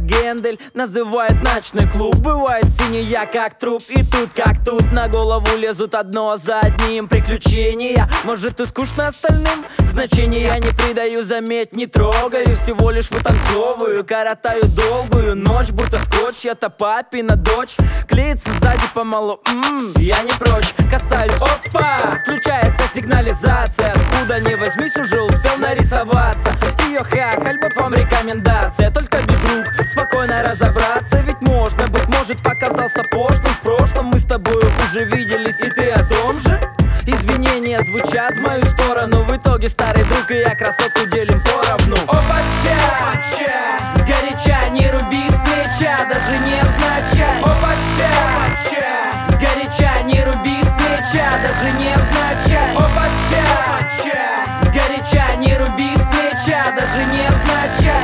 Гендель называет ночной клуб. Бывает синяя, как труп, и тут как тут на голову лезут одно за одним приключения. Может, и скучно остальным, значения я не придаю, заметь, не трогаю. Всего лишь вытанцовываю, коротаю долгую ночь, будто скотч. Это папина дочь, клеится сзади помалу, я не прочь. Касаюсь, опа, включается сигнализация. Откуда не возьмись, уже успел нарисоваться. Ее хахаль, вот вам рекомендация. Только без рук, спокойно разобраться. Ведь можно, быть может, показался пошлым. В прошлом мы с тобой уже виделись, и ты о том же. Извинения звучат в мою сторону. В итоге старый друг и я красотку делим поровну. Опача, сгоряча, не руби с плеча, даже невзначай. Опача, сгоряча, не руби с плеча, даже невзначай. Опача, сгоряча, не руби с плеча, даже невзначай.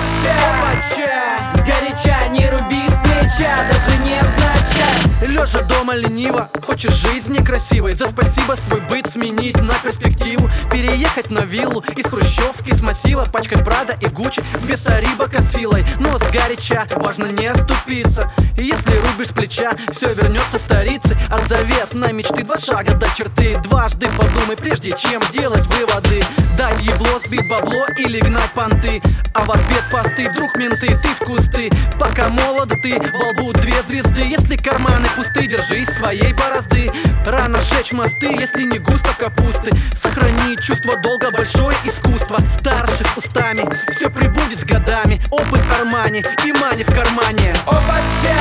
Опача, сгоряча, не руби с плеча, даже невзначай. Лежа дома лениво, хочешь жизни красивой, за спасибо свой быт сменить на перспективу. Переехать на виллу из хрущевки с массива, пачкать Прада и Гуччи вместо Рибака с Филой. Но сгоряча важно не оступиться, и если рубишь с плеча, все вернется старицей. От заветной мечты 2 шага до черты. Дважды подумай, прежде чем делать выводы. Дать ебло, сбить бабло или гнать понты, а в ответ посты, вдруг менты, ты в кусты. Пока молод ты, во лбу 2 звезды. Если карманы пусты, держись своей борозды. Рано сжечь мосты, если не густо капусты. Сохрани чувство долга, большое искусство. Старших устами, все прибудет с годами. Опыт Армани и мани в кармане. Опача,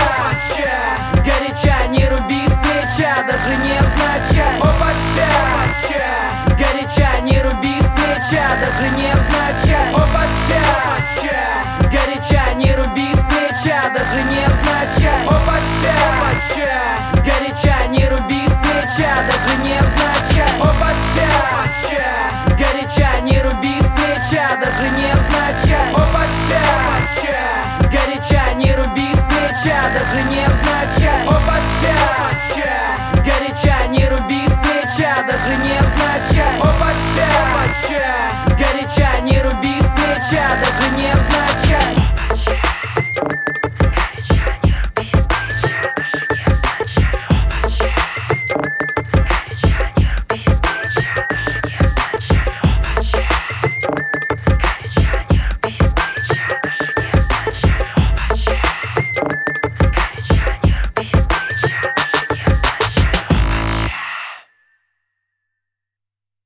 сгоряча, не руби с плеча, даже невзначай. Опача, сгоряча, не руби с плеча, даже невзначай. Опача, сгоряча, не руби с плеча, даже невзначай. Опача, сгоряча, не руби с плеча, даже невзначай. Опача, сгоряча, не руби с плеча, даже невзначай. Опача, сгоряча, не руби с плеча, даже невзначай.